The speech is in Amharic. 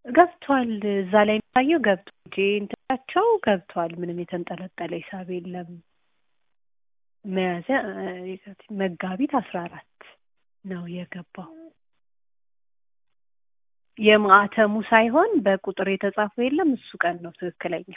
ገብቷል እዛ ላይ ታየው ገብቷል እንጂ እንትናቸው ገብቷል ምንም የተንጠለጠለ ሂሳብ የለም ሚያዝያ መጋቢት 14 ነው የገባው የማዕተሙ ሳይሆን በቁጥር የተጻፈው የለም እሱ ቀን ነው ትክክለኛው